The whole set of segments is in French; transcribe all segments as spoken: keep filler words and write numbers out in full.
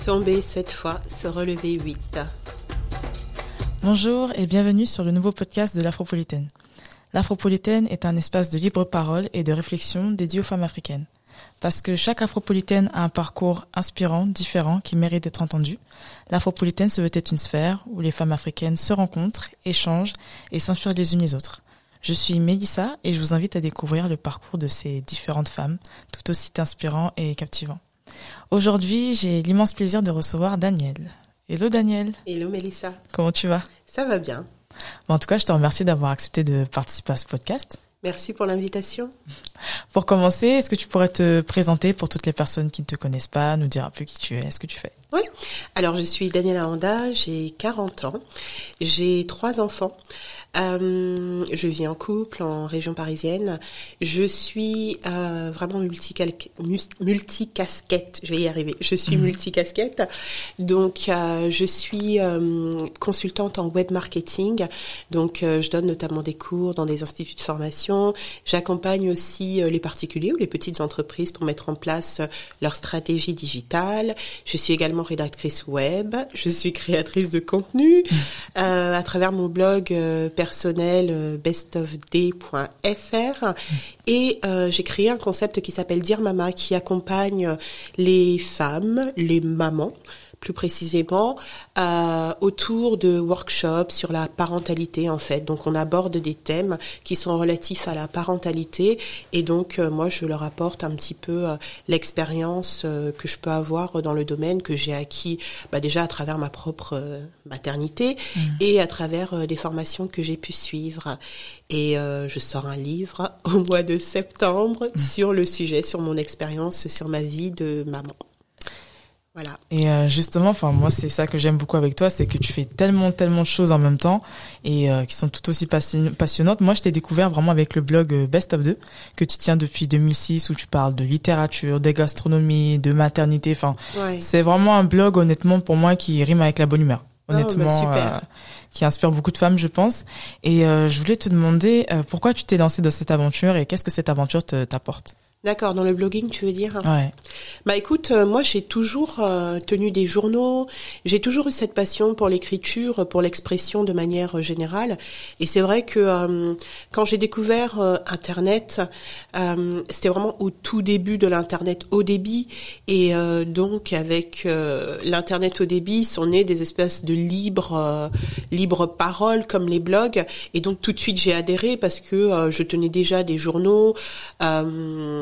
tomber sept fois, se relever huit. Bonjour et bienvenue sur le nouveau podcast de l'Afropolitaine. L'Afropolitaine est un espace de libre parole et de réflexion dédié aux femmes africaines. Parce que chaque Afropolitaine a un parcours inspirant, différent, qui mérite d'être entendu, l'Afropolitaine se veut être une sphère où les femmes africaines se rencontrent, échangent et s'inspirent les unes les autres. Je suis Mélissa et je vous invite à découvrir le parcours de ces différentes femmes, tout aussi inspirants et captivants. Aujourd'hui, j'ai l'immense plaisir de recevoir Daniel. Hello Daniel. Hello Mélissa. Comment tu vas? Ça va bien. Bon, en tout cas, je te remercie d'avoir accepté de participer à ce podcast. Merci pour l'invitation. Pour commencer, est-ce que tu pourrais te présenter pour toutes les personnes qui ne te connaissent pas, nous dire un peu qui tu es, ce que tu fais? Oui. Alors, je suis Daniela Handa, j'ai quarante ans, j'ai trois enfants. Euh, je vis en couple en région parisienne. Je suis euh, vraiment multical- multicasquette. Je vais y arriver. Je suis mmh. multicasquette. Donc, euh, je suis euh, consultante en web marketing. Donc, euh, je donne notamment des cours dans des instituts de formation. J'accompagne aussi euh, les particuliers ou les petites entreprises pour mettre en place euh, leur stratégie digitale. Je suis également rédactrice web. Je suis créatrice de contenu euh, à travers mon blog euh, personnel best of day point f r et euh, j'ai créé un concept qui s'appelle Dear Mama qui accompagne les femmes, les mamans plus précisément, euh, autour de workshops sur la parentalité en fait. Donc on aborde des thèmes qui sont relatifs à la parentalité et donc euh, moi je leur apporte un petit peu euh, l'expérience euh, que je peux avoir dans le domaine que j'ai acquis bah, déjà à travers ma propre euh, maternité mmh. et à travers euh, des formations que j'ai pu suivre. Et euh, je sors un livre au mois de septembre mmh. sur le sujet, sur mon expérience, sur ma vie de maman. Voilà. Et euh, justement, enfin moi c'est ça que j'aime beaucoup avec toi, c'est que tu fais tellement tellement de choses en même temps et euh, qui sont tout aussi passion- passionnantes. Moi, je t'ai découvert vraiment avec le blog euh, Best of deux que tu tiens depuis deux mille six où tu parles de littérature, de gastronomie, de maternité. Enfin, ouais. C'est vraiment un blog honnêtement pour moi qui rime avec la bonne humeur. Honnêtement, oh, bah super. Euh, qui inspire beaucoup de femmes, je pense. Et euh, je voulais te demander euh, pourquoi tu t'es lancée dans cette aventure et qu'est-ce que cette aventure te, t'apporte? D'accord, dans le blogging, tu veux dire? Ouais. Bah écoute, euh, moi j'ai toujours euh, tenu des journaux, j'ai toujours eu cette passion pour l'écriture, pour l'expression de manière générale. Et c'est vrai que euh, quand j'ai découvert euh, Internet, euh, c'était vraiment au tout début de l'Internet haut débit. Et euh, donc avec euh, l'Internet haut débit sont nées des espèces de libres, euh, libres paroles comme les blogs. Et donc tout de suite j'ai adhéré parce que euh, je tenais déjà des journaux. Euh,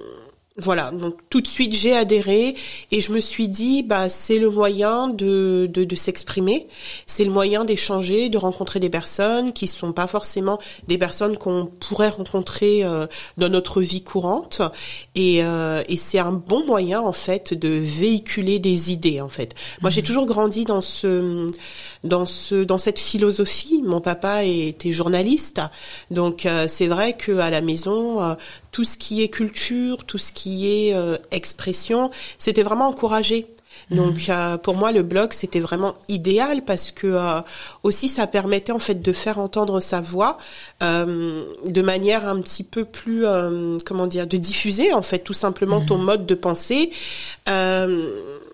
Voilà, donc tout de suite j'ai adhéré et je me suis dit bah c'est le moyen de de, de s'exprimer, c'est le moyen d'échanger, de rencontrer des personnes qui sont pas forcément des personnes qu'on pourrait rencontrer euh, dans notre vie courante et euh, et c'est un bon moyen en fait de véhiculer des idées en fait. Moi mmh. j'ai toujours grandi dans ce dans ce dans cette philosophie. Mon papa était journaliste, donc euh, c'est vrai que à la maison euh, tout ce qui est culture, tout ce qui est euh, expression, c'était vraiment encouragé. Donc mmh. euh, pour moi le blog c'était vraiment idéal parce que euh, aussi ça permettait en fait de faire entendre sa voix euh, de manière un petit peu plus euh, comment dire, de diffuser en fait tout simplement mmh. ton mode de pensée euh,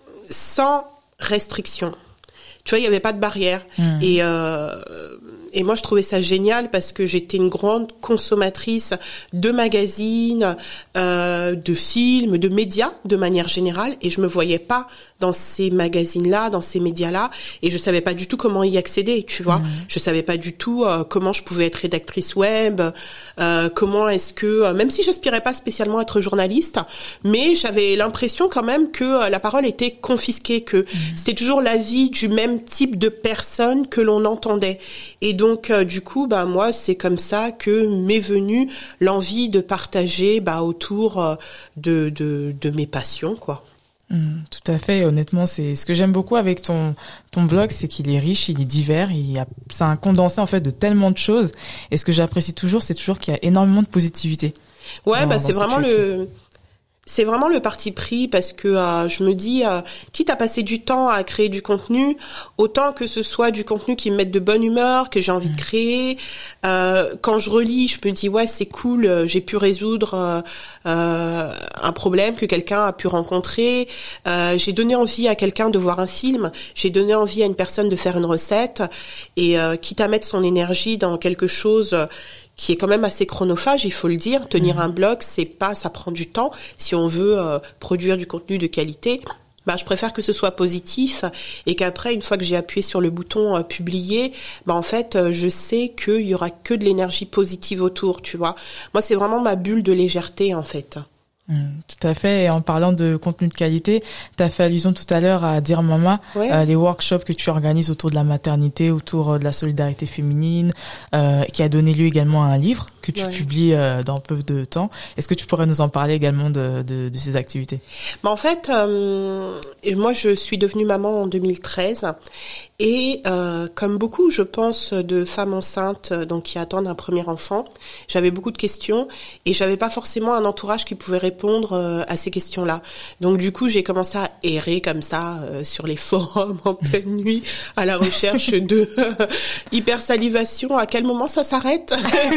sans restriction. Tu vois, il y avait pas de barrière mmh. et euh, Et moi, je trouvais ça génial parce que j'étais une grande consommatrice de magazines, euh, de films, de médias de manière générale. Et je me voyais pas dans ces magazines-là, dans ces médias-là. Et je savais pas du tout comment y accéder, tu vois. Mmh. Je savais pas du tout euh, comment je pouvais être rédactrice web, euh, comment est-ce que... Euh, même si j'aspirais pas spécialement à être journaliste, mais j'avais l'impression quand même que euh, la parole était confisquée, que mmh. c'était toujours l'avis du même type de personne que l'on entendait. Et donc, Donc euh, du coup, bah moi, c'est comme ça que m'est venue l'envie de partager bah autour euh, de, de de mes passions, quoi. Mmh, tout à fait. Honnêtement, c'est ce que j'aime beaucoup avec ton ton blog, c'est qu'il est riche, il est divers, il y a c'est un condensé en fait de tellement de choses. Et ce que j'apprécie toujours, c'est toujours qu'il y a énormément de positivité. Ouais, dans, bah dans c'est vraiment le c'est vraiment le parti pris parce que euh, je me dis, euh, quitte à passer du temps à créer du contenu, autant que ce soit du contenu qui me mette de bonne humeur, que j'ai envie de créer. Euh, quand je relis, je me dis, ouais, c'est cool, euh, j'ai pu résoudre euh, euh, un problème que quelqu'un a pu rencontrer. Euh, j'ai donné envie à quelqu'un de voir un film. J'ai donné envie à une personne de faire une recette. Et euh, quitte à mettre son énergie dans quelque chose... Euh, qui est quand même assez chronophage, il faut le dire. Tenir mmh. un blog, c'est pas, ça prend du temps. Si on veut euh, produire du contenu de qualité, bah, je préfère que ce soit positif et qu'après, une fois que j'ai appuyé sur le bouton euh, publier, bah, en fait, euh, je sais qu'il y aura que de l'énergie positive autour, tu vois. Moi, c'est vraiment ma bulle de légèreté, en fait. Mmh, tout à fait. Et en parlant de contenu de qualité, tu as fait allusion tout à l'heure à Dire Mama, ouais. euh, les workshops que tu organises autour de la maternité, autour euh, de la solidarité féminine, euh, qui a donné lieu également à un livre que tu ouais. publies euh, dans peu de temps. Est-ce que tu pourrais nous en parler également de, de, de ces activités? Bah en fait, euh, moi je suis devenue maman en deux mille treize. Et euh, comme beaucoup, je pense, de femmes enceintes donc qui attendent un premier enfant, j'avais beaucoup de questions et j'avais pas forcément un entourage qui pouvait répondre euh, à ces questions-là. Donc du coup, j'ai commencé à errer comme ça euh, sur les forums en pleine nuit à la recherche de euh, hypersalivation. À quel moment ça s'arrête?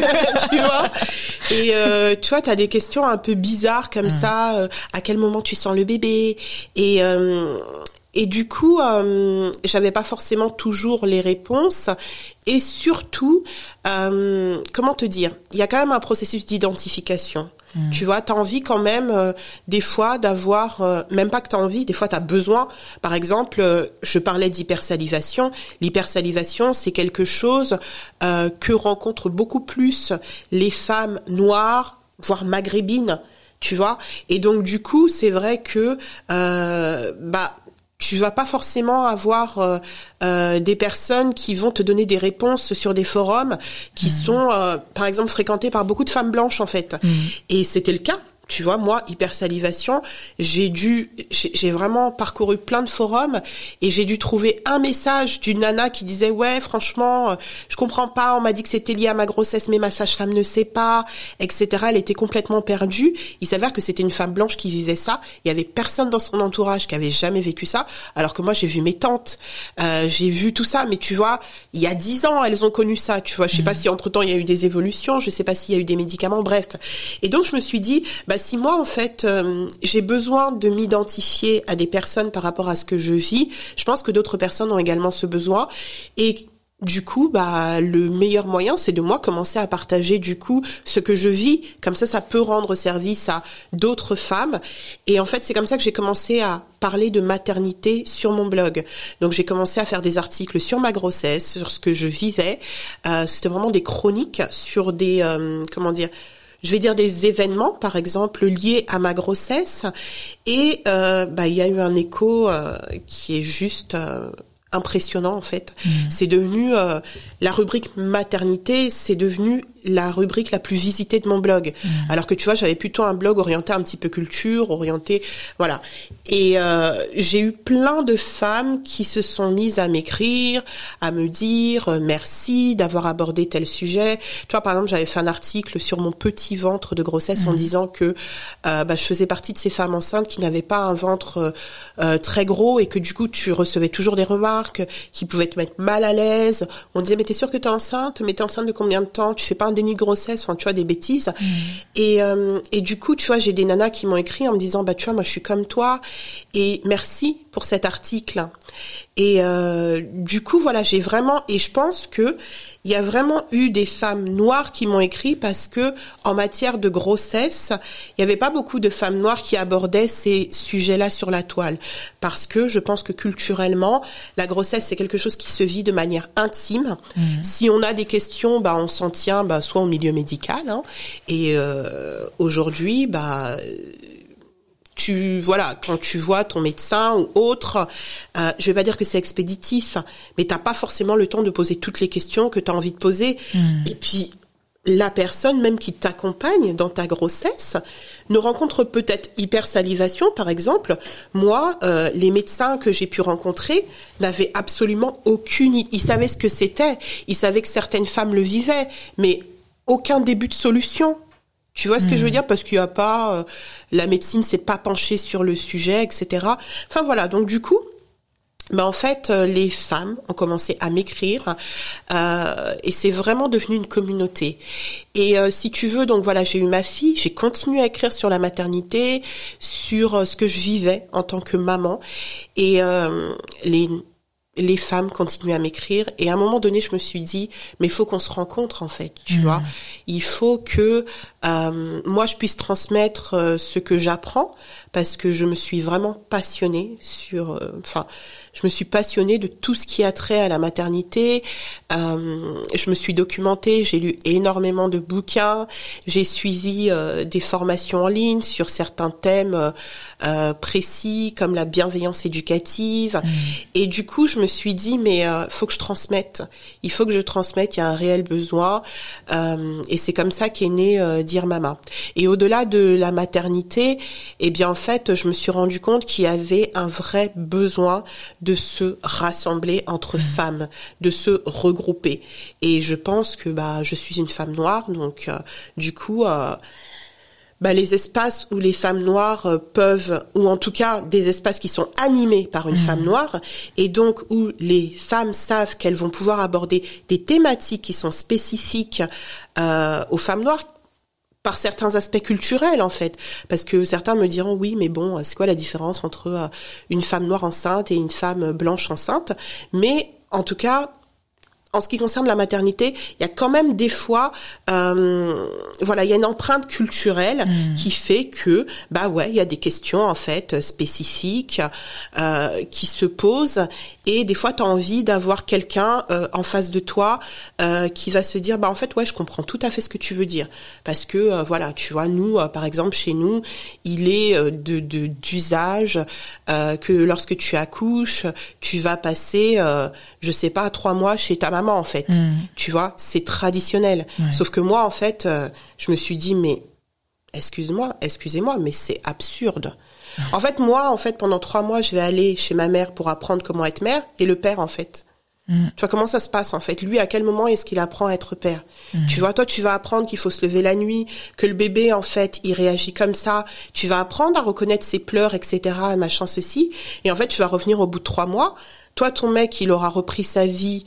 Tu vois? Et euh, tu vois, t'as des questions un peu bizarres comme mmh. ça. Euh, à quel moment tu sens le bébé? Et euh, Et du coup, euh, j'avais pas forcément toujours les réponses. Et surtout, euh, comment te dire, il y a quand même un processus d'identification. Mmh. Tu vois, t'as envie quand même euh, des fois d'avoir, euh, même pas que t'as envie, des fois t'as besoin. Par exemple, euh, je parlais d'hypersalivation. L'hypersalivation, c'est quelque chose euh, que rencontrent beaucoup plus les femmes noires, voire maghrébines. Tu vois. Et donc du coup, c'est vrai que euh, bah tu vas pas forcément avoir euh, euh, des personnes qui vont te donner des réponses sur des forums qui mmh. sont, euh, par exemple, fréquentés par beaucoup de femmes blanches, en fait. Mmh. Et c'était le cas. Tu vois, moi, hypersalivation, j'ai dû, j'ai, j'ai vraiment parcouru plein de forums et j'ai dû trouver un message d'une nana qui disait ouais, franchement, je comprends pas, on m'a dit que c'était lié à ma grossesse, mais ma sage-femme ne sait pas, et cetera. Elle était complètement perdue. Il s'avère que c'était une femme blanche qui vivait ça. Il y avait personne dans son entourage qui avait jamais vécu ça, alors que moi, j'ai vu mes tantes, euh, j'ai vu tout ça. Mais tu vois, il y a dix ans, elles ont connu ça. Tu vois, je sais mmh. pas si entre temps il y a eu des évolutions, je sais pas s'il y a eu des médicaments, bref. Et donc je me suis dit, bah si moi, en fait, euh, j'ai besoin de m'identifier à des personnes par rapport à ce que je vis, je pense que d'autres personnes ont également ce besoin. Et du coup, bah, le meilleur moyen, c'est de moi commencer à partager, du coup, ce que je vis. Comme ça, ça peut rendre service à d'autres femmes. Et en fait, c'est comme ça que j'ai commencé à parler de maternité sur mon blog. Donc, j'ai commencé à faire des articles sur ma grossesse, sur ce que je vivais. Euh, c'était vraiment des chroniques sur des, euh, comment dire, je vais dire des événements, par exemple, liés à ma grossesse. Et euh, bah, il y a eu un écho euh, qui est juste euh, impressionnant, en fait. Mmh. C'est devenu euh, la rubrique maternité, c'est devenu la rubrique la plus visitée de mon blog. Mmh. Alors que tu vois, j'avais plutôt un blog orienté un petit peu culture, orienté, voilà. Et euh, j'ai eu plein de femmes qui se sont mises à m'écrire, à me dire euh, merci d'avoir abordé tel sujet. Tu vois, par exemple, j'avais fait un article sur mon petit ventre de grossesse mmh. en disant que euh, bah, je faisais partie de ces femmes enceintes qui n'avaient pas un ventre euh, très gros et que du coup, tu recevais toujours des remarques qui pouvaient te mettre mal à l'aise. On disait, mais t'es sûre que t'es enceinte? Mais t'es enceinte de combien de temps? Tu fais pas un déni de grossesse? Enfin, tu vois, des bêtises. Mmh. Et, euh, et du coup, tu vois, j'ai des nanas qui m'ont écrit en me disant, bah, tu vois, moi, je suis comme toi. Et merci pour cet article. Et euh, du coup, voilà, j'ai vraiment... Et je pense que il y a vraiment eu des femmes noires qui m'ont écrit parce que en matière de grossesse, il y avait pas beaucoup de femmes noires qui abordaient ces sujets-là sur la toile. Parce que je pense que culturellement, la grossesse, c'est quelque chose qui se vit de manière intime. Mmh. Si on a des questions, bah, on s'en tient bah, soit au milieu médical. Hein, et euh, aujourd'hui, bah... Tu voilà, quand tu vois ton médecin ou autre, euh, je vais pas dire que c'est expéditif, mais t'as pas forcément le temps de poser toutes les questions que t'as envie de poser. Mmh. Et puis la personne même qui t'accompagne dans ta grossesse ne rencontre peut-être hypersalivation, par exemple. Moi, euh, les médecins que j'ai pu rencontrer n'avaient absolument aucune. Ils savaient ce que c'était, ils savaient que certaines femmes le vivaient, mais aucun début de solution. Tu vois ce mmh. que je veux dire? Parce qu'il y a pas, euh, la médecine s'est pas penchée sur le sujet, et cetera. Enfin voilà, donc du coup, ben en fait, euh, les femmes ont commencé à m'écrire euh, et c'est vraiment devenu une communauté. Et euh, si tu veux, donc voilà, j'ai eu ma fille, j'ai continué à écrire sur la maternité, sur euh, ce que je vivais en tant que maman, et euh, les les femmes continuaient à m'écrire. Et à un moment donné, je me suis dit, mais il faut qu'on se rencontre en fait, tu mmh. vois. Il faut que euh, moi je puisse transmettre euh, ce que j'apprends, parce que je me suis vraiment passionnée sur, enfin. Euh, Je me suis passionnée de tout ce qui a trait à la maternité. Euh, je me suis documentée, j'ai lu énormément de bouquins, j'ai suivi euh, des formations en ligne sur certains thèmes euh, précis comme la bienveillance éducative. Mmh. Et du coup, je me suis dit, mais euh, faut que je transmette. Il faut que je transmette, il y a un réel besoin. Euh, et c'est comme ça qu'est né euh, Dire Mama. Et au-delà de la maternité, eh bien en fait, je me suis rendu compte qu'il y avait un vrai besoin de se rassembler entre mmh. femmes, de se regrouper. Et je pense que bah je suis une femme noire, donc euh, du coup euh, bah les espaces où les femmes noires euh, peuvent, ou en tout cas des espaces qui sont animés par une mmh. femme noire, et donc où les femmes savent qu'elles vont pouvoir aborder des thématiques qui sont spécifiques euh, aux femmes noires, par certains aspects culturels en fait, parce que certains me diront oui mais bon c'est quoi la différence entre euh, une femme noire enceinte et une femme blanche enceinte, mais en tout cas en ce qui concerne la maternité, il y a quand même des fois, euh, voilà, il y a une empreinte culturelle mmh. qui fait que, bah ouais, il y a des questions en fait spécifiques euh, qui se posent, et des fois, tu as envie d'avoir quelqu'un euh, en face de toi euh, qui va se dire, bah en fait, ouais, je comprends tout à fait ce que tu veux dire, parce que euh, voilà, tu vois, nous, euh, par exemple, chez nous, il est euh, de, de d'usage euh, que lorsque tu accouches, tu vas passer, euh, je sais pas, trois mois chez ta maman. En fait, mmh. tu vois, c'est traditionnel. Ouais. Sauf que moi, en fait, euh, je me suis dit, mais excuse-moi, excusez-moi, mais c'est absurde. Mmh. En fait, moi, en fait, pendant trois mois, je vais aller chez ma mère pour apprendre comment être mère, et le père, en fait. Mmh. Tu vois comment ça se passe, en fait. Lui, à quel moment est-ce qu'il apprend à être père? Mmh. Tu vois, toi, tu vas apprendre qu'il faut se lever la nuit, que le bébé, en fait, il réagit comme ça. Tu vas apprendre à reconnaître ses pleurs, et cetera, machin, ceci. Et en fait, tu vas revenir au bout de trois mois. Toi, ton mec, il aura repris sa vie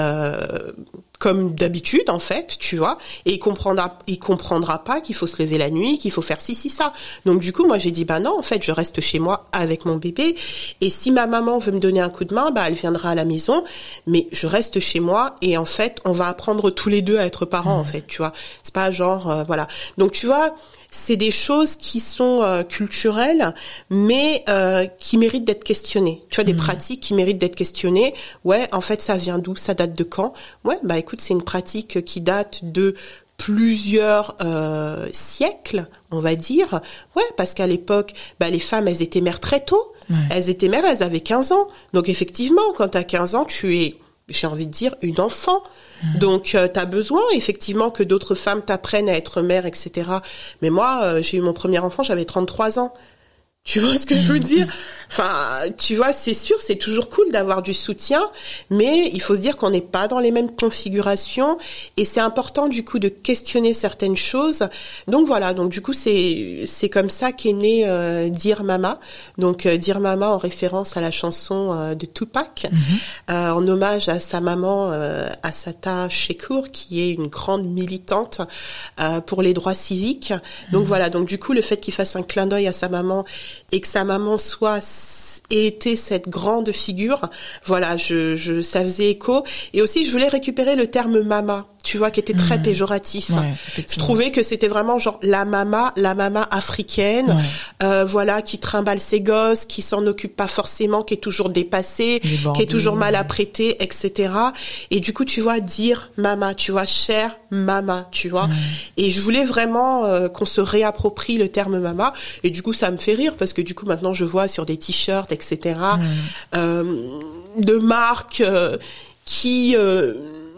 euh, comme d'habitude, en fait, tu vois, et il comprendra, il comprendra pas qu'il faut se lever la nuit, qu'il faut faire ci, ci, ça. Donc du coup, moi, j'ai dit, bah non, en fait, je reste chez moi avec mon bébé, et si ma maman veut me donner un coup de main, bah elle viendra à la maison, mais je reste chez moi, et en fait, on va apprendre tous les deux à être parents, mmh. en fait, tu vois. C'est pas genre, euh, voilà. Donc tu vois. C'est des choses qui sont euh, culturelles, mais euh, qui méritent d'être questionnées. Tu vois, des mmh. pratiques qui méritent d'être questionnées. Ouais, en fait, ça vient d'où? Ça date de quand? Ouais, bah écoute, c'est une pratique qui date de plusieurs euh, siècles, on va dire. Ouais, parce qu'à l'époque, bah les femmes, elles étaient mères très tôt. Ouais. Elles étaient mères, elles avaient quinze ans. Donc effectivement, quand t'as quinze ans, tu es... j'ai envie de dire, une enfant. Mmh. Donc, euh, t'as besoin, effectivement, que d'autres femmes t'apprennent à être mère, et cetera. Mais moi, euh, j'ai eu mon premier enfant, j'avais trente-trois ans. Tu vois ce que je veux dire? Enfin, tu vois, c'est sûr, c'est toujours cool d'avoir du soutien, mais il faut se dire qu'on n'est pas dans les mêmes configurations, et c'est important, du coup, de questionner certaines choses. Donc voilà, donc du coup, c'est c'est comme ça qu'est né euh, Dire Mama. Donc, euh, Dire Mama en référence à la chanson euh, de Tupac, mm-hmm. euh, en hommage à sa maman, euh, Assata Shakur, qui est une grande militante euh, pour les droits civiques. Donc mm-hmm. voilà, donc du coup, le fait qu'il fasse un clin d'œil à sa maman, et que sa maman soit ait été cette grande figure, voilà, je, je, ça faisait écho. Et aussi, je voulais récupérer le terme mama, tu vois, qui était très mmh. péjoratif. Ouais, je trouvais que c'était vraiment genre la mama, la mama africaine, ouais. euh, voilà, qui trimballe ses gosses, qui s'en occupe pas forcément, qui est toujours dépassée, qui est toujours mal apprêtée, et cetera. Et du coup, tu vois, dire mama, tu vois, chère mama, tu vois. Mmh. Et je voulais vraiment euh, qu'on se réapproprie le terme mama. Et du coup, ça me fait rire parce que du coup, maintenant, je vois sur des t-shirts, et cetera, mmh. euh, de marques euh, qui euh,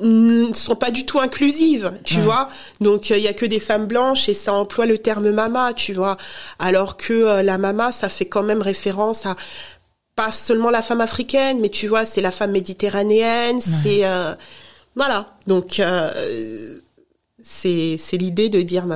ne sont pas du tout inclusives, tu ouais. vois. Donc, il euh, y a que des femmes blanches et ça emploie le terme mama, tu vois. Alors que euh, la mama, ça fait quand même référence à pas seulement la femme africaine, mais tu vois, c'est la femme méditerranéenne, ouais. c'est... Euh, voilà. Donc, euh, c'est, c'est l'idée de dire mama.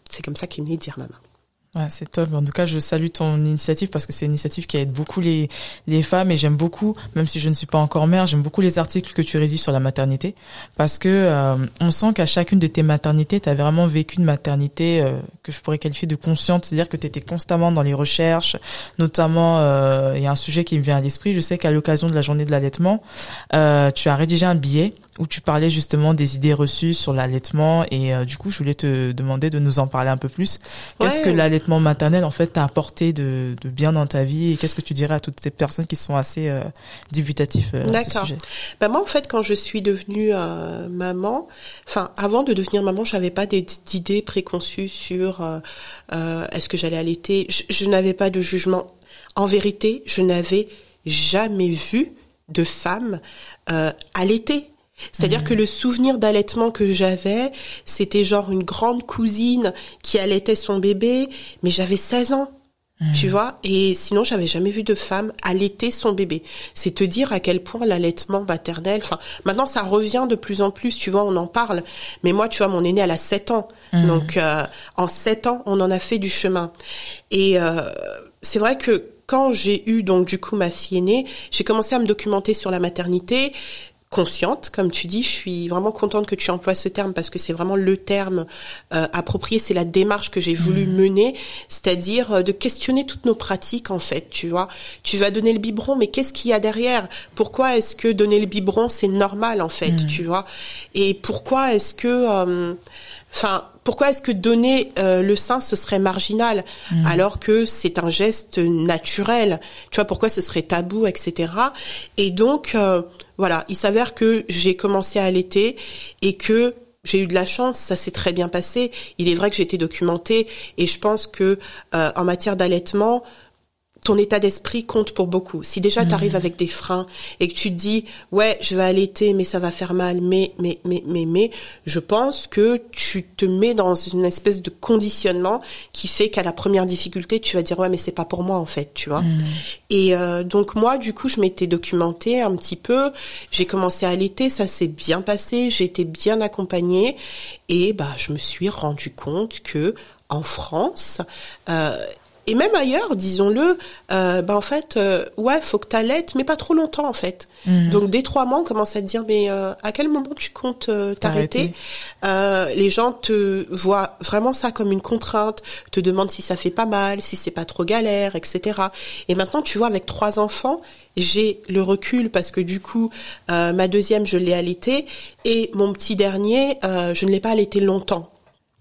c'est comme ça qu'est né Dear Mama. Ouais, c'est top. En tout cas, je salue ton initiative parce que c'est une initiative qui aide beaucoup les les femmes et j'aime beaucoup, même si je ne suis pas encore mère, j'aime beaucoup les articles que tu rédiges sur la maternité parce que euh, on sent qu'à chacune de tes maternités, tu as vraiment vécu une maternité euh, que je pourrais qualifier de consciente, c'est-à-dire que tu étais constamment dans les recherches, notamment euh, il y a un sujet qui me vient à l'esprit, je sais qu'à l'occasion de la journée de l'allaitement, euh, tu as rédigé un billet où tu parlais justement des idées reçues sur l'allaitement et euh, du coup, je voulais te demander de nous en parler un peu plus. Qu'est-ce ouais. que l'allaitement maternel en fait t'a apporté de, de bien dans ta vie et qu'est-ce que tu dirais à toutes ces personnes qui sont assez euh, dubitatifs euh, à ce sujet? Ben moi en fait quand je suis devenue euh, maman, enfin avant de devenir maman, j'avais pas d'idées préconçues sur euh, euh, est-ce que j'allais allaiter. Je, je n'avais pas de jugement. En vérité, je n'avais jamais vu de femme euh, allaiter. C'est-à-dire mmh. que le souvenir d'allaitement que j'avais, c'était genre une grande cousine qui allaitait son bébé, mais j'avais seize ans, mmh. tu vois, et sinon j'avais jamais vu de femme allaiter son bébé. C'est te dire à quel point l'allaitement maternel, enfin, maintenant ça revient de plus en plus, tu vois, on en parle, mais moi, tu vois, mon aîné, elle a sept ans, mmh. donc euh, en sept ans, on en a fait du chemin. Et euh, c'est vrai que quand j'ai eu donc du coup ma fille aînée, j'ai commencé à me documenter sur la maternité, consciente, comme tu dis, je suis vraiment contente que tu emploies ce terme parce que c'est vraiment le terme euh, approprié, c'est la démarche que j'ai voulu mmh. mener, c'est-à-dire euh, de questionner toutes nos pratiques en fait, tu vois. Tu vas donner le biberon, mais qu'est-ce qu'il y a derrière? Pourquoi est-ce que donner le biberon c'est normal en fait, mmh. tu vois? Et pourquoi est-ce que euh, enfin pourquoi est-ce que donner euh, le sein ce serait marginal mmh. alors que c'est un geste naturel? Tu vois, pourquoi ce serait tabou, et cetera. Et donc euh, voilà, il s'avère que j'ai commencé à allaiter et que j'ai eu de la chance, ça s'est très bien passé. Il est vrai que j'ai été documentée et je pense que euh, en matière d'allaitement, ton état d'esprit compte pour beaucoup. Si déjà tu arrives mmh. avec des freins et que tu te dis ouais, je vais allaiter mais ça va faire mal, mais mais mais mais mais je pense que tu te mets dans une espèce de conditionnement qui fait qu'à la première difficulté, tu vas dire ouais, mais c'est pas pour moi en fait, tu vois. Mmh. Et euh, donc moi du coup, je m'étais documentée un petit peu, j'ai commencé à allaiter, ça s'est bien passé, j'ai été bien accompagnée et bah je me suis rendu compte que en France euh et même ailleurs, disons-le, euh, ben en fait, euh, ouais, faut que t'allaites, mais pas trop longtemps en fait. Mmh. Donc dès trois mois, on commence à te dire, mais euh, à quel moment tu comptes euh, t'arrêter? euh, Les gens te voient vraiment ça comme une contrainte, te demandent si ça fait pas mal, si c'est pas trop galère, et cetera. Et maintenant, tu vois, avec trois enfants, j'ai le recul parce que du coup, euh, ma deuxième, je l'ai allaitée et mon petit dernier, euh, je ne l'ai pas allaité longtemps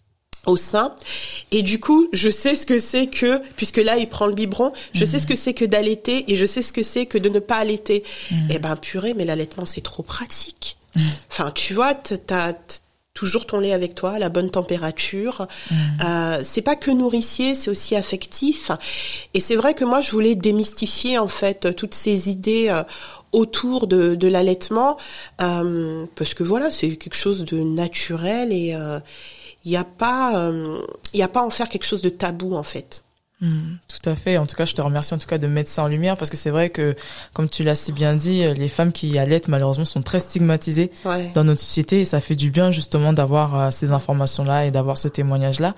au sein, et du coup je sais ce que c'est que, puisque là il prend le biberon, je mmh. sais ce que c'est que d'allaiter et je sais ce que c'est que de ne pas allaiter. mmh. Et ben purée, mais l'allaitement c'est trop pratique. mmh. Enfin tu vois, t'as toujours ton lait avec toi, la bonne température. mmh. euh, c'est pas que nourricier, c'est aussi affectif, et c'est vrai que moi je voulais démystifier en fait toutes ces idées euh, autour de, de l'allaitement, euh, parce que voilà, c'est quelque chose de naturel et euh, il y a pas euh, il y a pas à en faire quelque chose de tabou en fait. Mmh, tout à fait. En tout cas, je te remercie en tout cas de mettre ça en lumière parce que c'est vrai que, comme tu l'as si bien dit, les femmes qui allaitent malheureusement sont très stigmatisées ouais. dans notre société et ça fait du bien justement d'avoir euh, ces informations-là et d'avoir ce témoignage-là.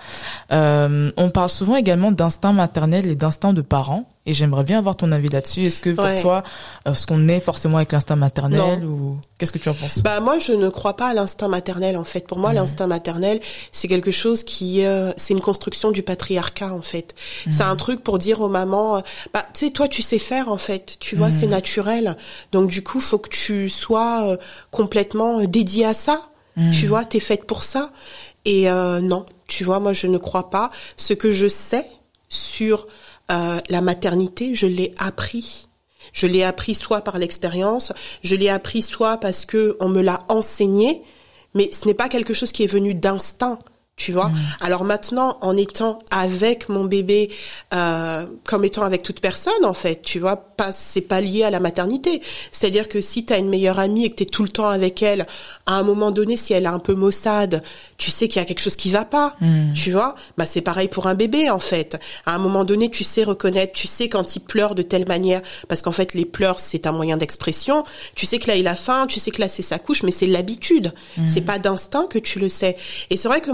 Euh, on parle souvent également d'instinct maternel et d'instinct de parents et j'aimerais bien avoir ton avis là-dessus. Est-ce que pour ouais. toi, est-ce qu'on est forcément avec l'instinct maternel non. ou qu'est-ce que tu en penses? Bah moi, je ne crois pas à l'instinct maternel en fait. Pour moi, mmh. l'instinct maternel, c'est quelque chose qui, euh, c'est une construction du patriarcat en fait. Mmh. C'est un truc pour dire aux mamans, bah tu sais, toi tu sais faire en fait, tu vois, mmh. c'est naturel. Donc du coup, faut que tu sois euh, complètement dédiée à ça. Mmh. Tu vois, t'es faite pour ça. Et euh, non, tu vois, moi je ne crois pas. Ce que je sais sur euh, la maternité, je l'ai appris. Je l'ai appris soit par l'expérience, je l'ai appris soit parce que on me l'a enseigné, mais ce n'est pas quelque chose qui est venu d'instinct. Tu vois. Mmh. Alors maintenant, en étant avec mon bébé, euh, comme étant avec toute personne, en fait, tu vois, pas, c'est pas lié à la maternité. C'est-à-dire que si t'as une meilleure amie et que t'es tout le temps avec elle, à un moment donné, si elle est un peu maussade, tu sais qu'il y a quelque chose qui va pas, mmh. tu vois. Bah c'est pareil pour un bébé, en fait. À un moment donné, tu sais reconnaître, tu sais quand il pleure de telle manière, parce qu'en fait, les pleurs, c'est un moyen d'expression. Tu sais que là, il a faim, tu sais que là, c'est sa couche, mais c'est l'habitude. Mmh. C'est pas d'instinct que tu le sais. Et c'est vrai que moi,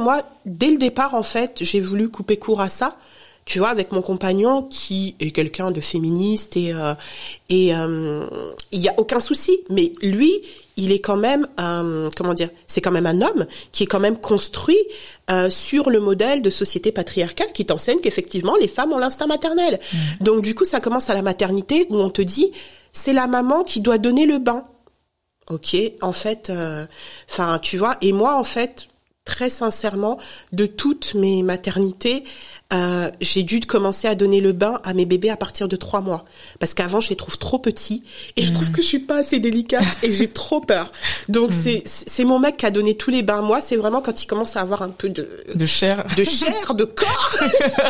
dès le départ, en fait, j'ai voulu couper court à ça. Tu vois, avec mon compagnon qui est quelqu'un de féministe et euh, et euh, il y a aucun souci. Mais lui, il est quand même un, comment dire, c'est quand même un homme qui est quand même construit euh, sur le modèle de société patriarcale qui t'enseigne qu'effectivement les femmes ont l'instinct maternel. Mmh. Donc du coup, ça commence à la maternité où on te dit c'est la maman qui doit donner le bain. Ok, en fait, enfin euh, tu vois. Et moi, en fait, très sincèrement, de toutes mes maternités. Euh, j'ai dû commencer à donner le bain à mes bébés à partir de trois mois. Parce qu'avant, je les trouve trop petits. Et mmh. je trouve que je suis pas assez délicate et j'ai trop peur. Donc, mmh. c'est, c'est mon mec qui a donné tous les bains. Moi, c'est vraiment quand il commence à avoir un peu de... De chair. De chair, de corps.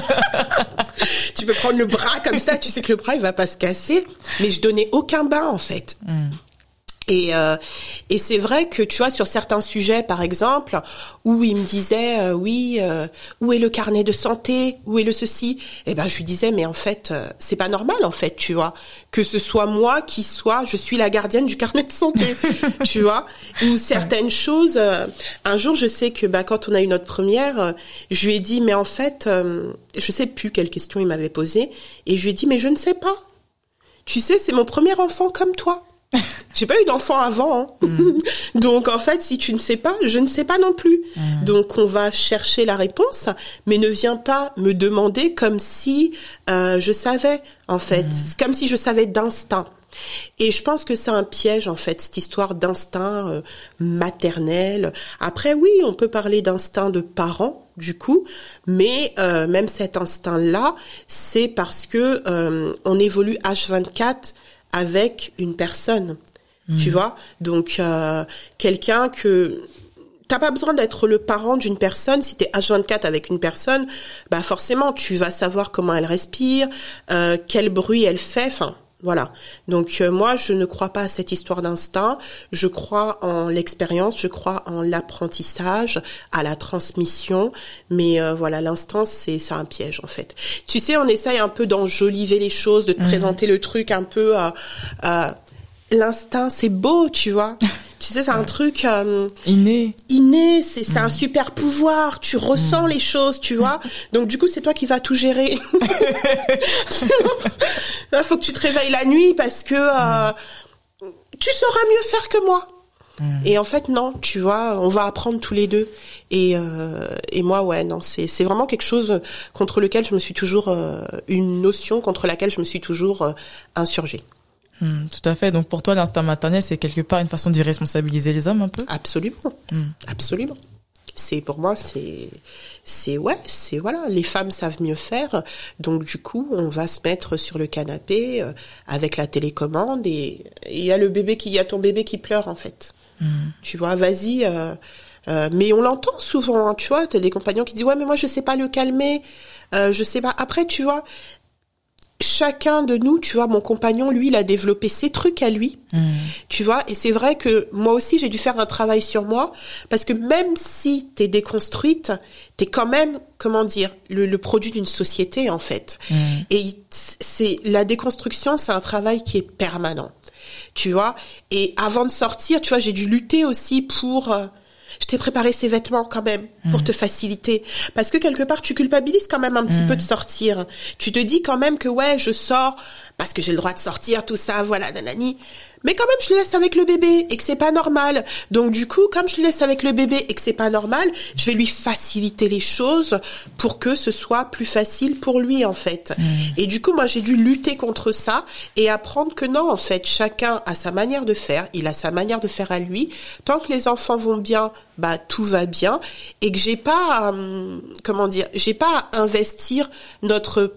Tu peux prendre le bras comme ça. Tu sais que le bras, il va pas se casser. Mais je donnais aucun bain, en fait. Mmh. Et euh, et c'est vrai que tu vois sur certains sujets par exemple où il me disait euh, oui euh, où est le carnet de santé, où est le ceci, et ben je lui disais mais en fait euh, c'est pas normal en fait, tu vois, que ce soit moi qui soit je suis la gardienne du carnet de santé. Tu vois, ou certaines choses euh, un jour je sais que bah quand on a eu notre première euh, je lui ai dit mais en fait euh, je sais plus quelle question il m'avait posée et je lui ai dit mais je ne sais pas, tu sais c'est mon premier enfant comme toi. J'ai pas eu d'enfant avant, hein. Mmh. Donc en fait, si tu ne sais pas, je ne sais pas non plus. Mmh. Donc on va chercher la réponse, mais ne viens pas me demander comme si euh, je savais, en fait, mmh. comme si je savais d'instinct. Et je pense que c'est un piège, en fait, cette histoire d'instinct euh, maternel. Après, oui, on peut parler d'instinct de parents, du coup, mais euh, même cet instinct-là, c'est parce que euh, on évolue H vingt-quatre avec une personne, mmh. tu vois, donc euh, quelqu'un que t'as pas besoin d'être le parent d'une personne. Si t'es H vingt-quatre avec une personne, bah forcément tu vas savoir comment elle respire, euh, quel bruit elle fait, enfin voilà. Donc euh, moi je ne crois pas à cette histoire d'instinct, je crois en l'expérience, je crois en l'apprentissage, à la transmission, mais euh, voilà, l'instinct c'est c'est un piège en fait. Tu sais, on essaye un peu d'enjoliver les choses, de te mmh. présenter le truc un peu euh, euh, l'instinct c'est beau, tu vois. Tu sais, c'est un truc euh, inné. Inné, c'est c'est mmh. un super pouvoir. Tu ressens mmh. les choses, tu vois. Donc du coup, c'est toi qui vas tout gérer. Là, faut que tu te réveilles la nuit parce que euh, mmh. tu sauras mieux faire que moi. Mmh. Et en fait, non, tu vois, on va apprendre tous les deux. Et euh, et moi, ouais, non, c'est c'est vraiment quelque chose contre lequel je me suis toujours euh, une notion contre laquelle je me suis toujours euh, insurgée. Mmh, tout à fait. Donc pour toi, l'instinct maternel, c'est quelque part une façon d'irresponsabiliser les hommes un peu ? Absolument. Mmh. Absolument. C'est pour moi, c'est c'est ouais, c'est voilà, les femmes savent mieux faire. Donc du coup, on va se mettre sur le canapé euh, avec la télécommande et il y a le bébé qui il y a ton bébé qui pleure en fait. Mmh. Tu vois, vas-y euh, euh, mais on l'entend souvent, hein, tu vois, t'as des compagnons qui disent ouais, mais moi je sais pas le calmer. Euh, je sais pas. Après, tu vois, chacun de nous, tu vois, mon compagnon, lui, il a développé ses trucs à lui, mmh. tu vois, et c'est vrai que moi aussi, j'ai dû faire un travail sur moi, parce que même si t'es déconstruite, t'es quand même, comment dire, le, le produit d'une société, en fait. Mmh. Et c'est la déconstruction, c'est un travail qui est permanent, tu vois. Et avant de sortir, tu vois, j'ai dû lutter aussi pour... Euh, je t'ai préparé ces vêtements quand même pour mmh. te faciliter. Parce que quelque part, tu culpabilises quand même un petit mmh. peu de sortir. Tu te dis quand même que ouais, je sors parce que j'ai le droit de sortir, tout ça, voilà, nanani. Mais quand même, je le laisse avec le bébé et que c'est pas normal. Donc du coup, comme je le laisse avec le bébé et que c'est pas normal, je vais lui faciliter les choses pour que ce soit plus facile pour lui, en fait. Mmh. Et du coup, moi, j'ai dû lutter contre ça et apprendre que non, en fait, chacun a sa manière de faire, il a sa manière de faire à lui. Tant que les enfants vont bien, bah tout va bien et que j'ai pas, euh, comment dire, j'ai pas à investir notre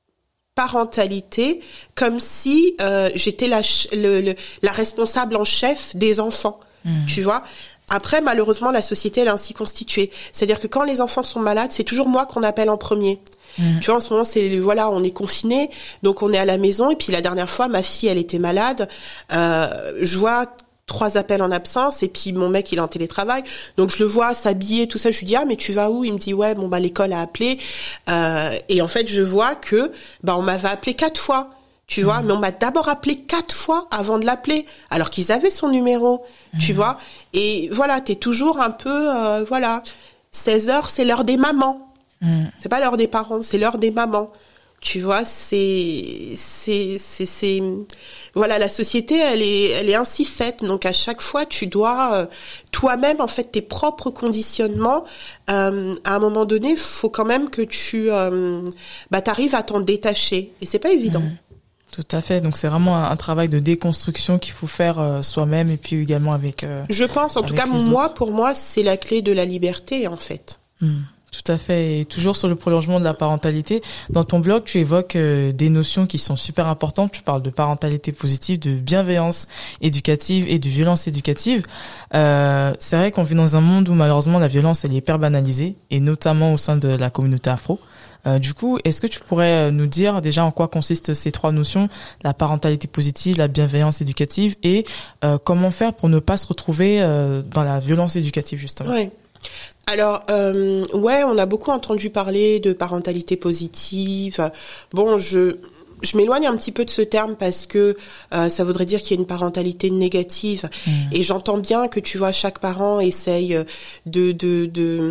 parentalité comme si euh, j'étais la, le, le, la responsable en chef des enfants, mmh. tu vois. Après, malheureusement, la société elle est ainsi constituée. C'est-à-dire que quand les enfants sont malades, c'est toujours moi qu'on appelle en premier. Mmh. Tu vois, en ce moment, c'est voilà, on est confinés, donc on est à la maison. Et puis la dernière fois, ma fille, elle était malade. Euh, je vois trois appels en absence et puis mon mec il est en télétravail, donc je le vois s'habiller tout ça, je lui dis ah mais tu vas où, il me dit ouais bon bah l'école a appelé euh, et en fait je vois que bah on m'avait appelé quatre fois, tu vois, mmh. mais on m'a d'abord appelé quatre fois avant de l'appeler alors qu'ils avaient son numéro, mmh. tu vois, et voilà, t'es toujours un peu euh, voilà, seize heures, c'est l'heure des mamans. Mmh. C'est pas l'heure des parents, c'est l'heure des mamans. Tu vois, c'est, c'est, c'est, c'est, voilà, la société, elle est, elle est ainsi faite. Donc, à chaque fois, tu dois, euh, toi-même, en fait, tes propres conditionnements, euh, à un moment donné, faut quand même que tu, euh, bah, t'arrives à t'en détacher. Et c'est pas évident. Mmh. Tout à fait. Donc, c'est vraiment un, un travail de déconstruction qu'il faut faire euh, soi-même et puis également avec, euh, je pense, en tout cas, moi, autres. pour moi, c'est la clé de la liberté, en fait. Mmh. Tout à fait. Et toujours sur le prolongement de la parentalité, dans ton blog, tu évoques euh, des notions qui sont super importantes. Tu parles de parentalité positive, de bienveillance éducative et de violence éducative. Euh, c'est vrai qu'on vit dans un monde où malheureusement la violence elle est hyper banalisée, et notamment au sein de la communauté afro. Euh, du coup, est-ce que tu pourrais nous dire déjà en quoi consistent ces trois notions, la parentalité positive, la bienveillance éducative, et euh, comment faire pour ne pas se retrouver euh, dans la violence éducative justement? Ouais. Alors, euh, ouais, on a beaucoup entendu parler de parentalité positive. Bon, je je m'éloigne un petit peu de ce terme parce que euh, ça voudrait dire qu'il y a une parentalité négative. Mmh. Et j'entends bien que, tu vois, chaque parent essaye de de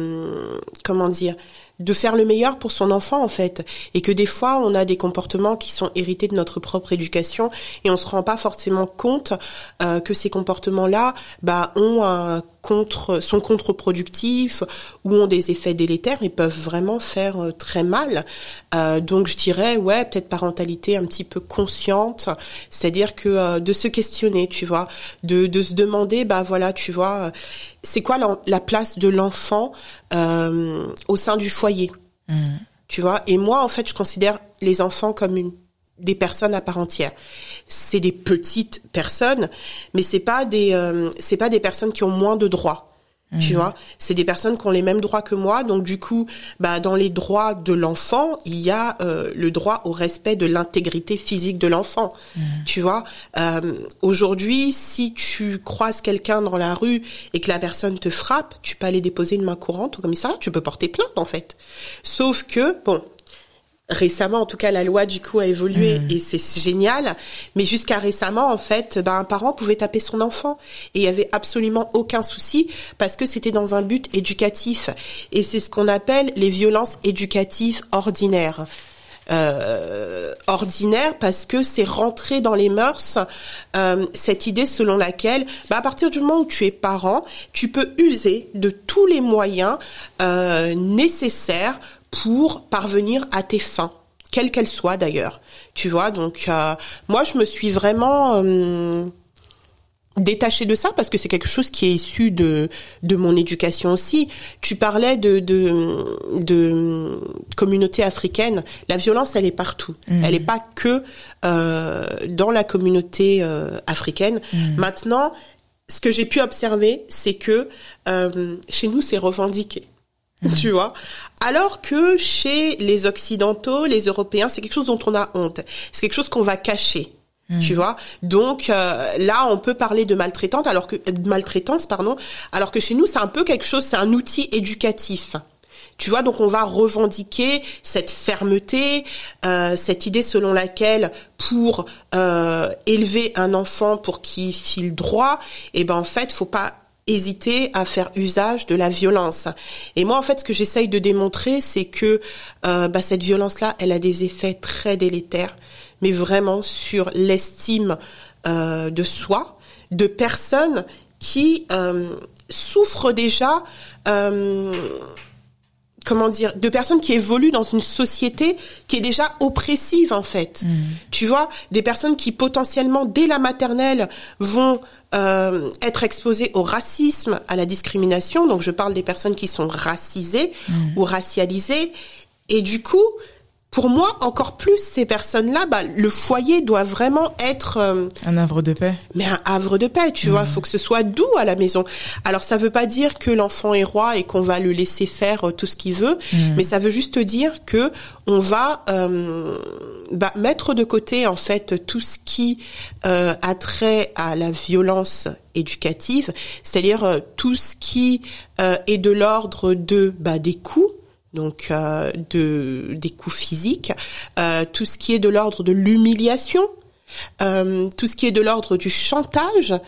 de comment dire de faire le meilleur pour son enfant, en fait, et que des fois on a des comportements qui sont hérités de notre propre éducation et on se rend pas forcément compte euh, que ces comportements-là bah ont un contre sont contre-productifs ou ont des effets délétères et peuvent vraiment faire euh, très mal. Euh, donc je dirais ouais, peut-être parentalité un petit peu consciente, c'est-à-dire que euh, de se questionner, tu vois, de de se demander bah voilà, tu vois, euh, c'est quoi la, la place de l'enfant euh, au sein du foyer. Mmh. Tu vois, et moi en fait, je considère les enfants comme une des personnes à part entière. C'est des petites personnes, mais c'est pas des euh, c'est pas des personnes qui ont moins de droits. Mmh. Tu vois, c'est des personnes qui ont les mêmes droits que moi. Donc du coup, bah dans les droits de l'enfant, il y a euh, le droit au respect de l'intégrité physique de l'enfant. Mmh. Tu vois, euh, aujourd'hui, si tu croises quelqu'un dans la rue et que la personne te frappe, tu peux aller déposer une main courante au commissariat, tu peux porter plainte en fait. Sauf que bon, récemment, en tout cas, la loi du coup a évolué mmh. et c'est génial. Mais jusqu'à récemment, en fait, ben un parent pouvait taper son enfant et il y avait absolument aucun souci parce que c'était dans un but éducatif. Et c'est ce qu'on appelle les violences éducatives ordinaires. Euh, ordinaire parce que c'est rentré dans les mœurs euh, cette idée selon laquelle bah, à partir du moment où tu es parent, tu peux user de tous les moyens euh, nécessaires pour parvenir à tes fins, quelles qu'elles soient d'ailleurs. Tu vois, donc euh, moi je me suis vraiment euh, détachée de ça parce que c'est quelque chose qui est issu de de mon éducation aussi. Tu parlais de de de communauté africaine. La violence, elle est partout. Mmh. Elle est pas que euh, dans la communauté euh, africaine. Mmh. Maintenant, ce que j'ai pu observer, c'est que euh, chez nous, c'est revendiqué. Mmh. Tu vois, alors que chez les Occidentaux, les Européens, c'est quelque chose dont on a honte. C'est quelque chose qu'on va cacher. Mmh. Tu vois, donc euh, là on peut parler de maltraitance alors que de maltraitance pardon alors que chez nous c'est un peu quelque chose, c'est un outil éducatif. Tu vois, donc on va revendiquer cette fermeté, euh, cette idée selon laquelle pour euh, élever un enfant pour qu'il file droit, et ben en fait faut pas hésiter à faire usage de la violence. Et moi en fait ce que j'essaye de démontrer c'est que euh, bah cette violence là elle a des effets très délétères, mais vraiment sur l'estime euh, de soi, de personnes qui euh, souffrent déjà, euh, comment dire, de personnes qui évoluent dans une société qui est déjà oppressive en fait. Mmh. Tu vois, des personnes qui potentiellement dès la maternelle vont euh, être exposées au racisme, à la discrimination. Donc je parle des personnes qui sont racisées mmh. ou racialisées. Et du coup, pour moi, encore plus, ces personnes-là, bah, le foyer doit vraiment être euh, un havre de paix. Mais un havre de paix, tu mmh. vois. Faut que ce soit doux à la maison. Alors, ça veut pas dire que l'enfant est roi et qu'on va le laisser faire euh, tout ce qu'il veut, mmh. mais ça veut juste dire que on va euh, bah, mettre de côté en fait tout ce qui euh, a trait à la violence éducative, c'est-à-dire euh, tout ce qui euh, est de l'ordre de bah, des coups. Donc euh, de des coups physiques, euh, tout ce qui est de l'ordre de l'humiliation, euh, tout ce qui est de l'ordre du chantage,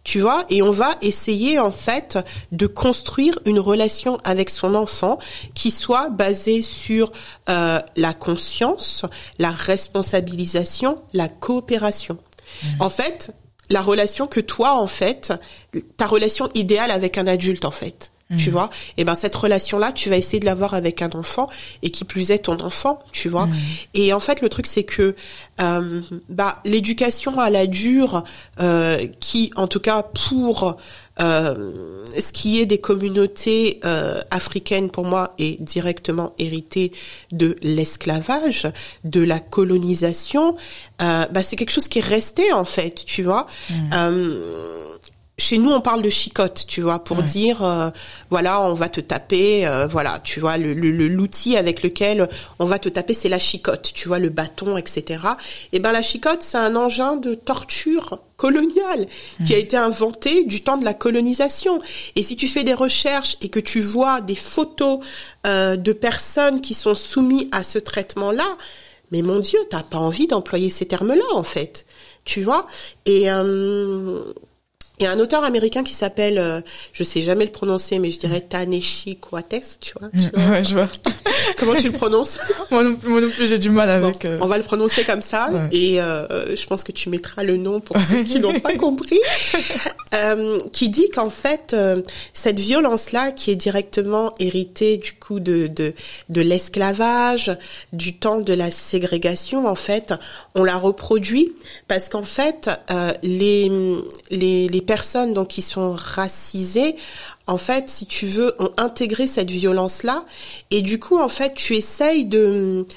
Tu vois, et on va essayer en fait de construire une relation avec son enfant qui soit basée sur euh, la conscience, la responsabilisation, la coopération. Mmh. En fait, la relation que toi, en fait, ta relation idéale avec un adulte, en fait. Mmh. Tu vois, et ben cette relation-là, tu vas essayer de l'avoir avec un enfant et qui plus est ton enfant, tu vois. Mmh. Et en fait, le truc c'est que euh, bah l'éducation à la dure, euh, qui en tout cas pour euh, ce qui est des communautés euh, africaines, pour moi, est directement héritée de l'esclavage, de la colonisation. Euh, bah c'est quelque chose qui est resté en fait, tu vois. Mmh. Euh, Chez nous, on parle de chicotte, tu vois, pour ouais. dire, euh, voilà, on va te taper, euh, voilà, tu vois, le, le, l'outil avec lequel on va te taper, c'est la chicotte, tu vois, le bâton, et cetera. Et ben, la chicotte, c'est un engin de torture coloniale mmh. qui a été inventé du temps de la colonisation. Et si tu fais des recherches et que tu vois des photos euh, de personnes qui sont soumises à ce traitement-là, mais mon Dieu, t'as pas envie d'employer ces termes-là, en fait, tu vois. Et euh, Il y a un auteur américain qui s'appelle, euh, je sais jamais le prononcer, mais je dirais Ta-Nehisi Coates, tu vois. Tu vois ouais, je vois. Comment tu le prononces? moi, non, moi non plus, j'ai du mal avec. Bon, euh... On va le prononcer comme ça, ouais. et euh, je pense que tu mettras le nom pour ceux qui n'ont pas compris. Euh, qui dit qu'en fait, euh, cette violence-là, qui est directement héritée du coup de de de l'esclavage, du temps de la ségrégation, en fait, on la reproduit parce qu'en fait, euh, les les les personnes donc qui sont racisées, en fait, si tu veux, ont intégré cette violence-là, et du coup, en fait, tu essayes de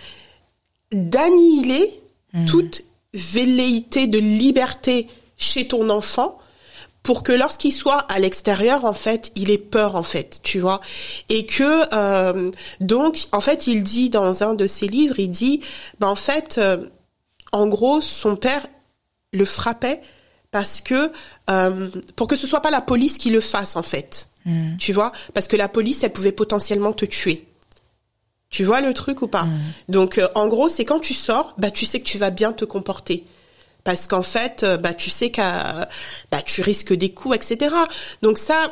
d'annihiler mmh. toute velléité de liberté chez ton enfant, pour que lorsqu'il soit à l'extérieur, en fait, il ait peur, en fait, tu vois, et que euh, donc, en fait, il dit dans un de ses livres, il dit, ben en fait, euh, en gros, son père le frappait parce que euh, pour que ce soit pas la police qui le fasse, en fait, mmh. tu vois, parce que la police, elle pouvait potentiellement te tuer. Tu vois le truc ou pas? mmh. Donc, euh, en gros, c'est quand tu sors, bah tu sais que tu vas bien te comporter. Parce qu'en fait, bah tu sais que bah tu risques des coups, et cetera. Donc ça,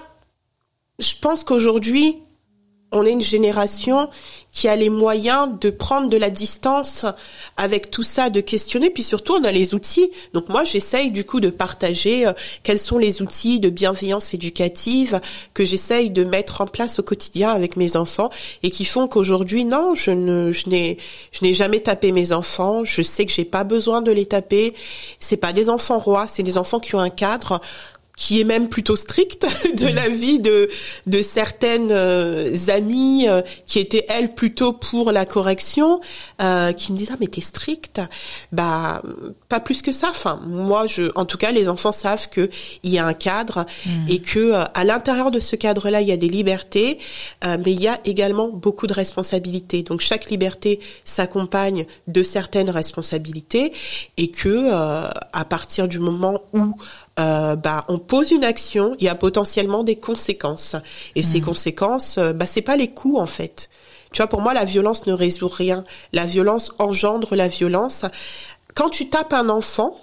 je pense qu'aujourd'hui, on est une génération qui a les moyens de prendre de la distance avec tout ça, de questionner, puis surtout on a les outils. Donc moi j'essaye du coup de partager euh, quels sont les outils de bienveillance éducative que j'essaye de mettre en place au quotidien avec mes enfants et qui font qu'aujourd'hui non, je ne je n'ai je n'ai jamais tapé mes enfants, je sais que j'ai pas besoin de les taper. C'est pas des enfants rois, c'est des enfants qui ont un cadre qui est même plutôt strict de la vie de de certaines euh, amies euh, qui étaient elles plutôt pour la correction, euh, qui me disent ah mais t'es stricte. Bah pas plus que ça. Enfin moi je, en tout cas les enfants savent que il y a un cadre mmh. et que euh, à l'intérieur de ce cadre-là il y a des libertés, euh, mais il y a également beaucoup de responsabilités. Donc chaque liberté s'accompagne de certaines responsabilités et que euh, à partir du moment où Euh, bah on pose une action, il y a potentiellement des conséquences et mmh. ces conséquences euh, bah c'est pas les coups en fait. Tu vois, pour moi la violence ne résout rien, la violence engendre la violence. Quand tu tapes un enfant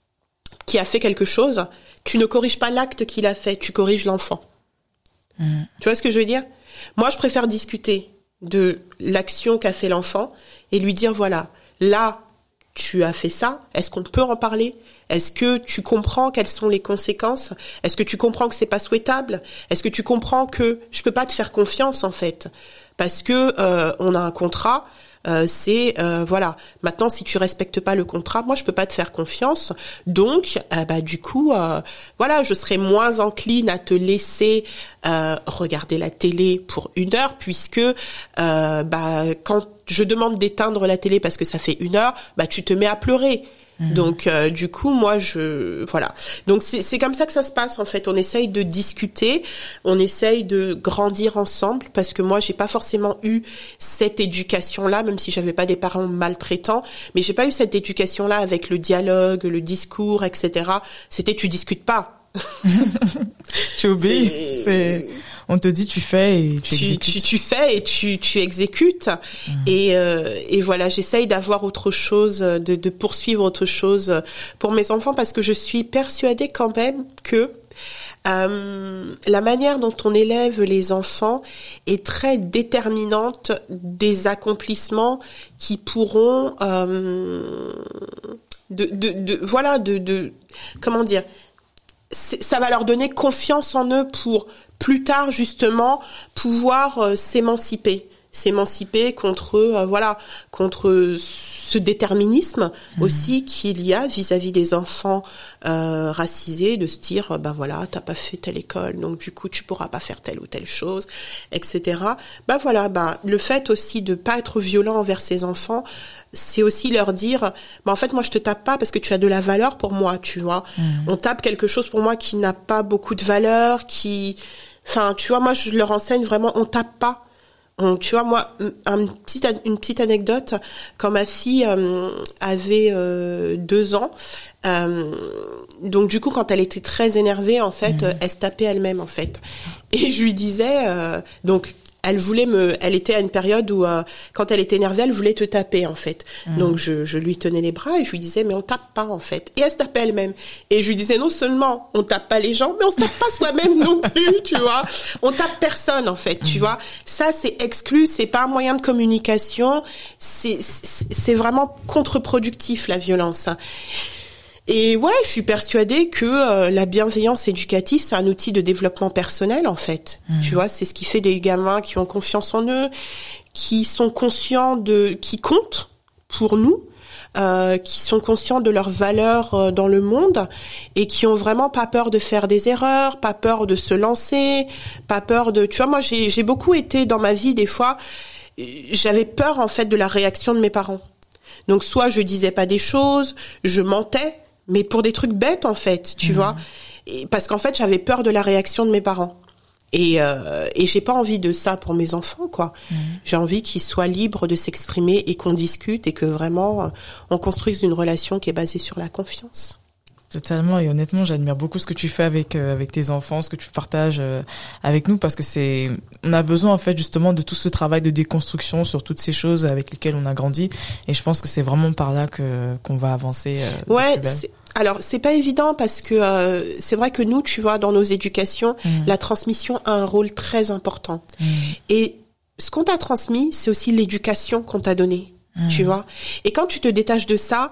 qui a fait quelque chose, tu ne corriges pas l'acte qu'il a fait, tu corriges l'enfant. Mmh. Tu vois ce que je veux dire? Moi je préfère discuter de l'action qu'a fait l'enfant et lui dire voilà, là tu as fait ça, est-ce qu'on peut en parler? Est-ce que tu comprends quelles sont les conséquences? Est-ce que tu comprends que c'est pas souhaitable? Est-ce que tu comprends que je peux pas te faire confiance en fait? Parce que euh, on a un contrat, euh, c'est euh, voilà. Maintenant, si tu respectes pas le contrat, moi je peux pas te faire confiance. Donc, euh, bah du coup, euh, voilà, je serai moins encline à te laisser euh, regarder la télé pour une heure, puisque euh, bah quand je demande d'éteindre la télé parce que ça fait une heure, bah tu te mets à pleurer. Mmh. Donc euh, du coup moi je voilà donc c'est c'est comme ça que ça se passe en fait. On essaye de discuter, on essaye de grandir ensemble parce que moi j'ai pas forcément eu cette éducation là, même si j'avais pas des parents maltraitants, mais j'ai pas eu cette éducation là avec le dialogue, le discours, et cetera. C'était tu discutes pas. Tu obéis. C'est... c'est... On te dit tu fais et tu, tu exécutes. Tu, tu fais et tu, tu exécutes. Mmh. Et, euh, et voilà, j'essaye d'avoir autre chose, de, de poursuivre autre chose pour mes enfants parce que je suis persuadée quand même que Euh, la manière dont on élève les enfants est très déterminante des accomplissements qui pourront euh, de, de, de voilà de, de comment dire c'est, ça va leur donner confiance en eux pour plus tard justement pouvoir euh, s'émanciper s'émanciper contre euh, voilà contre ce déterminisme mmh. aussi qu'il y a vis-à-vis des enfants euh, racisés, de se dire ben voilà, t'as pas fait telle école, donc du coup tu pourras pas faire telle ou telle chose, et cetera. Ben voilà, ben le fait aussi de pas être violent envers ses enfants, c'est aussi leur dire ben en fait moi je te tape pas parce que tu as de la valeur pour moi, tu vois. Mmh. On tape quelque chose pour moi qui n'a pas beaucoup de valeur, qui enfin tu vois, moi je leur enseigne vraiment on tape pas. On, tu vois, moi, un petit, une petite anecdote, quand ma fille euh, avait euh, deux ans, euh, donc du coup, quand elle était très énervée, en fait, mmh. elle se tapait elle-même, en fait. Et je lui disais, euh, donc, elle voulait me, elle était à une période où, euh, quand elle était énervée, elle voulait te taper, en fait. Mmh. Donc, je, je lui tenais les bras et je lui disais, mais on tape pas, en fait. Et elle se tapait elle-même. Et je lui disais, non seulement on tape pas les gens, mais on se tape pas soi-même non plus, tu vois. On tape personne, en fait, mmh. tu vois. Ça, c'est exclu, c'est pas un moyen de communication. C'est, c'est, c'est vraiment contre-productif, la violence. Et ouais, je suis persuadée que euh, la bienveillance éducative, c'est un outil de développement personnel, en fait. Mmh. Tu vois, c'est ce qui fait des gamins qui ont confiance en eux, qui sont conscients de, qui comptent pour nous, euh, qui sont conscients de leur valeur euh, dans le monde et qui ont vraiment pas peur de faire des erreurs, pas peur de se lancer, pas peur de, tu vois, moi j'ai, j'ai beaucoup été dans ma vie des fois, j'avais peur en fait de la réaction de mes parents. Donc soit je disais pas des choses, je mentais, mais pour des trucs bêtes en fait, tu mmh. vois, et parce qu'en fait j'avais peur de la réaction de mes parents et euh, et j'ai pas envie de ça pour mes enfants quoi. Mmh. J'ai envie qu'ils soient libres de s'exprimer et qu'on discute et que vraiment on construise une relation qui est basée sur la confiance. Totalement, et honnêtement, j'admire beaucoup ce que tu fais avec euh, avec tes enfants, ce que tu partages euh, avec nous, parce que c'est, on a besoin en fait justement de tout ce travail de déconstruction sur toutes ces choses avec lesquelles on a grandi, et je pense que c'est vraiment par là que qu'on va avancer. Euh, ouais. C'est... Alors c'est pas évident parce que euh, c'est vrai que nous, tu vois, dans nos éducations, mmh. la transmission a un rôle très important. Mmh. Et ce qu'on t'a transmis, c'est aussi l'éducation qu'on t'a donnée, mmh. tu vois. Et quand tu te détaches de ça,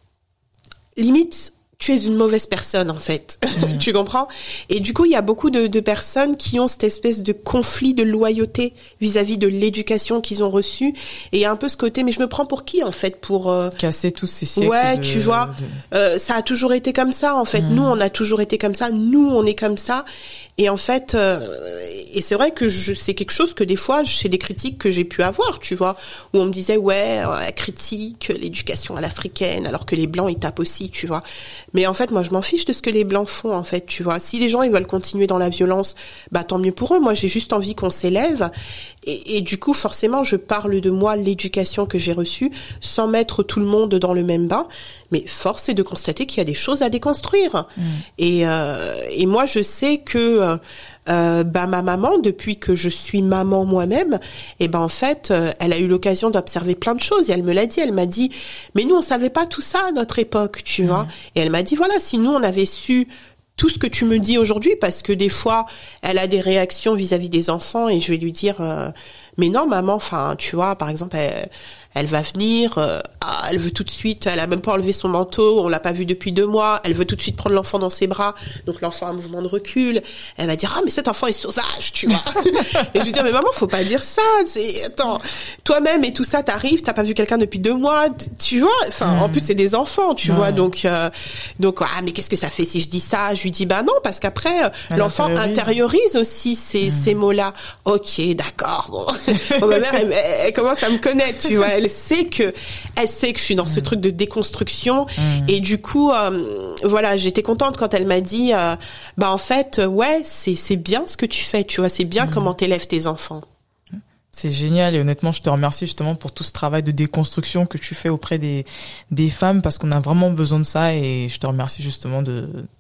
limite tu es une mauvaise personne en fait, mmh. tu comprends? Et du coup, il y a beaucoup de, de personnes qui ont cette espèce de conflit de loyauté vis-à-vis de l'éducation qu'ils ont reçue, et il y a un peu ce côté, mais je me prends pour qui en fait pour euh... casser tous ces siècles. Ouais, de, tu vois, de... euh, ça a toujours été comme ça en fait. Mmh. Nous, on a toujours été comme ça. Nous, on est comme ça. Et en fait, euh, et c'est vrai que je, c'est quelque chose que des fois, c'est des critiques que j'ai pu avoir, tu vois, où on me disait ouais, euh, critique l'éducation à l'africaine, alors que les blancs ils tapent aussi, tu vois. Mais en fait, moi, je m'en fiche de ce que les blancs font, en fait, tu vois. Si les gens ils veulent continuer dans la violence, bah tant mieux pour eux. Moi, j'ai juste envie qu'on s'élève. Et, et du coup, forcément, je parle de moi, l'éducation que j'ai reçue, sans mettre tout le monde dans le même bain. Mais force est de constater qu'il y a des choses à déconstruire. Mmh. Et, euh, et moi, je sais que euh, bah ma maman, depuis que je suis maman moi-même, et ben en fait, euh, elle a eu l'occasion d'observer plein de choses. Et elle me l'a dit. Elle m'a dit, mais nous, on savait pas tout ça à notre époque, tu mmh. vois. Et elle m'a dit, voilà, si nous, on avait su tout ce que tu me dis aujourd'hui, parce que des fois, elle a des réactions vis-à-vis des enfants, et je vais lui dire, euh, mais non, maman, enfin, tu vois, par exemple, elle, elle va venir, euh, ah, elle veut tout de suite, elle a même pas enlevé son manteau, on l'a pas vu depuis deux mois, elle veut tout de suite prendre l'enfant dans ses bras, donc l'enfant a un mouvement de recul, elle va dire, ah, mais cet enfant est sauvage, tu vois. Et je lui dis, mais maman, faut pas dire ça, c'est, attends, toi-même et tout ça, t'arrives, t'as pas vu quelqu'un depuis deux mois, tu vois, enfin, mmh. en plus, c'est des enfants, tu ouais. vois, donc, euh, donc, ah, mais qu'est-ce que ça fait si je dis ça? Je lui dis, bah non, parce qu'après, elle l'enfant intériorise, intériorise aussi ces, mmh. ces mots-là. Ok, d'accord, bon. Bon, ma mère, elle, elle, elle commence à me connaître, tu vois, elle sait que, elle sait que je suis dans ce mmh. truc de déconstruction, mmh. et du coup, euh, voilà, j'étais contente quand elle m'a dit, euh, bah en fait, ouais, c'est c'est bien ce que tu fais, tu vois, c'est bien mmh. comment t'élèves tes enfants. C'est génial, et honnêtement, je te remercie justement pour tout ce travail de déconstruction que tu fais auprès des des femmes, parce qu'on a vraiment besoin de ça, et je te remercie justement de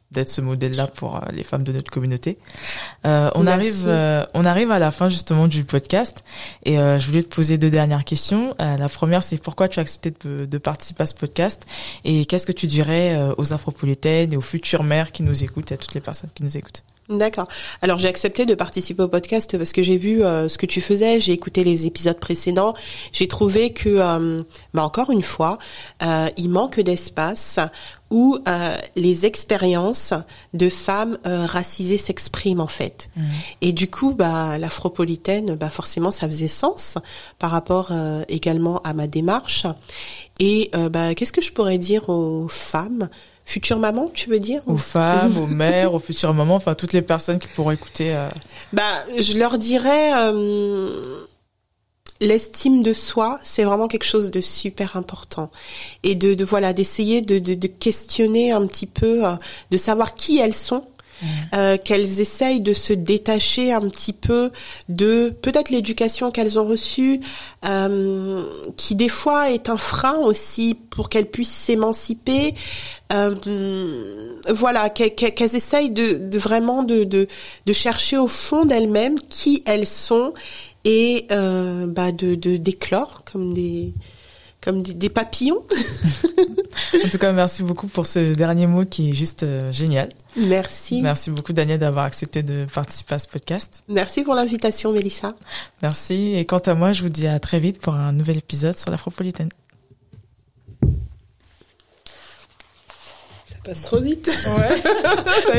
d'être ce modèle-là pour euh, les femmes de notre communauté. Euh, on Merci. arrive, euh, on arrive à la fin justement du podcast et euh, je voulais te poser deux dernières questions. Euh, la première, c'est pourquoi tu as accepté de, de participer à ce podcast et qu'est-ce que tu dirais euh, aux Afropolitaines et aux futures mères qui nous écoutent et à toutes les personnes qui nous écoutent. D'accord. Alors j'ai accepté de participer au podcast parce que j'ai vu euh, ce que tu faisais, j'ai écouté les épisodes précédents, j'ai trouvé que, euh, bah encore une fois, euh, il manque d'espace où euh, les expériences de femmes euh, racisées s'expriment en fait. Mmh. Et du coup, bah l'Afropolitaine, bah forcément, ça faisait sens par rapport euh, également à ma démarche. Et euh, bah qu'est-ce que je pourrais dire aux femmes? Futures mamans, tu veux dire? Aux femmes, aux mères, aux futures mamans, enfin toutes les personnes qui pourront écouter. Euh... Bah, je leur dirais, euh, l'estime de soi, c'est vraiment quelque chose de super important, et de, de voilà, d'essayer de, de, de questionner un petit peu, euh, de savoir qui elles sont. Mmh. Euh, qu'elles essayent de se détacher un petit peu de peut-être l'éducation qu'elles ont reçue, euh, qui des fois est un frein aussi pour qu'elles puissent s'émanciper. Euh, voilà, qu'elles, qu'elles essayent de, de vraiment de, de, de chercher au fond d'elles-mêmes qui elles sont et euh, bah de, de d'éclore comme des comme des, des papillons. En tout cas, merci beaucoup pour ce dernier mot qui est juste euh, génial. Merci. Merci beaucoup, Daniel, d'avoir accepté de participer à ce podcast. Merci pour l'invitation, Mélissa. Merci. Et quant à moi, je vous dis à très vite pour un nouvel épisode sur l'Afropolitaine. Ça passe trop vite. Ouais.